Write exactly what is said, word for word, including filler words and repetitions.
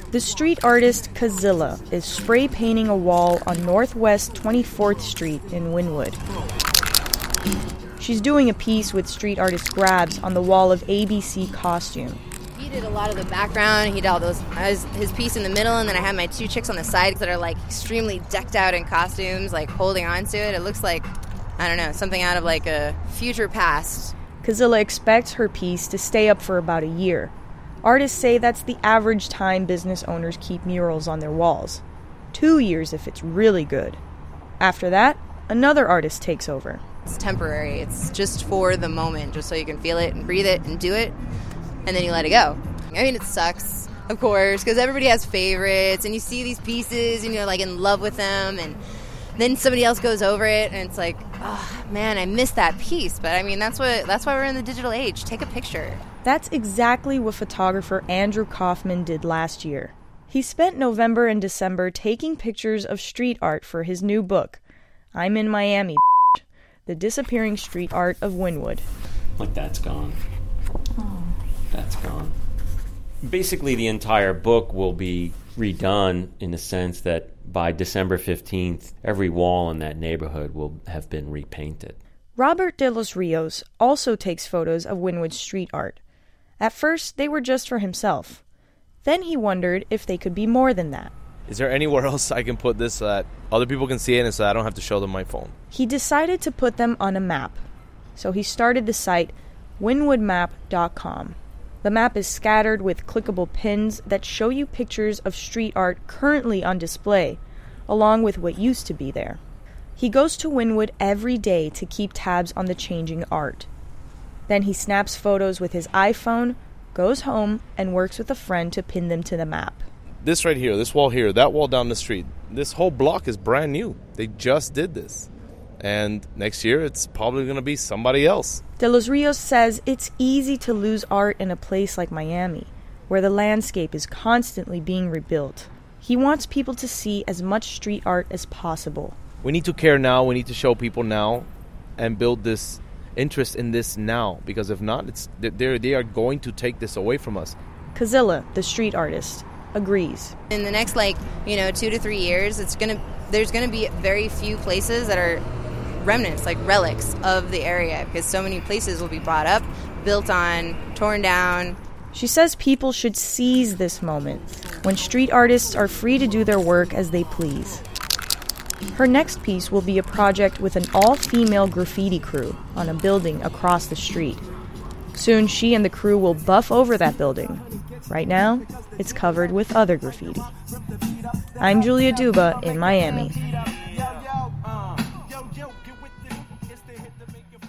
The street artist Kazilla is spray painting a wall on Northwest twenty-fourth Street in Wynwood. She's doing a piece with street artist Grabs on the wall of A B C Costume. He did a lot of the background. He did all those, his, his piece in the middle, and then I had my two chicks on the side that are like extremely decked out in costumes, like holding on to it. It looks like, I don't know, something out of like a future past. Kazilla expects her piece to stay up for about a year. Artists say that's the average time business owners keep murals on their walls. Two years if it's really good. After that, another artist takes over. It's temporary. It's just for the moment, just so you can feel it and breathe it and do it, and then you let it go. I mean, it sucks, of course, because everybody has favorites, and you see these pieces, and you're like in love with them, and then somebody else goes over it, and it's like, oh man, I missed that piece. But I mean, that's what that's why we're in the digital age. Take a picture. That's exactly what photographer Andrew Kaufman did last year. He spent November and December taking pictures of street art for his new book, I'm in Miami, The Disappearing Street Art of Wynwood. Like, that's gone. Oh. That's gone. Basically, the entire book will be redone in the sense that by December fifteenth, every wall in that neighborhood will have been repainted. Robert de los Rios also takes photos of Wynwood's street art. At first, they were just for himself. Then he wondered if they could be more than that. Is there anywhere else I can put this so that other people can see it and so I don't have to show them my phone? He decided to put them on a map. So he started the site wynwood map dot com. The map is scattered with clickable pins that show you pictures of street art currently on display, along with what used to be there. He goes to Wynwood every day to keep tabs on the changing art. Then he snaps photos with his iPhone, goes home, and works with a friend to pin them to the map. This right here, this wall here, that wall down the street, this whole block is brand new. They just did this. And next year, it's probably going to be somebody else. De los Rios says it's easy to lose art in a place like Miami, where the landscape is constantly being rebuilt. He wants people to see as much street art as possible. We need to care now, we need to show people now, and build this interest in this now. Because if not, it's they they are going to take this away from us. Kazilla, the street artist, agrees. In the next, like, you know, two to three years, it's gonna there's gonna be very few places that are remnants, like relics of the area, because so many places will be brought up, built on, torn down. She says people should seize this moment, when street artists are free to do their work as they please. Her next piece will be a project with an all-female graffiti crew on a building across the street. Soon she and the crew will buff over that building. Right now, it's covered with other graffiti. I'm Julia Duba in Miami.